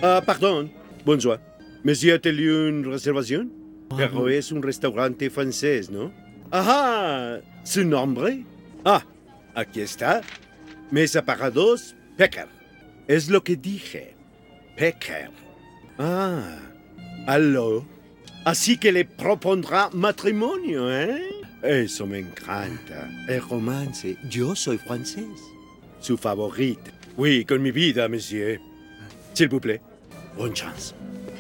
Ah, pardon. Bonsoir. Monsieur a-t-il une réservation? Pero es un restaurante francés, ¿no? Ajá. ¿Su nombre? Ah, aquí está. Mesa para dos, Pecker. Es lo que dije. Pecker. Ah. Aló. Así que le propondrá matrimonio, ¿eh? Eso me encanta. El romance. Yo soy francés. Su favorita. Oui, con mi vida, monsieur. S'il vous plaît. Bonne chance.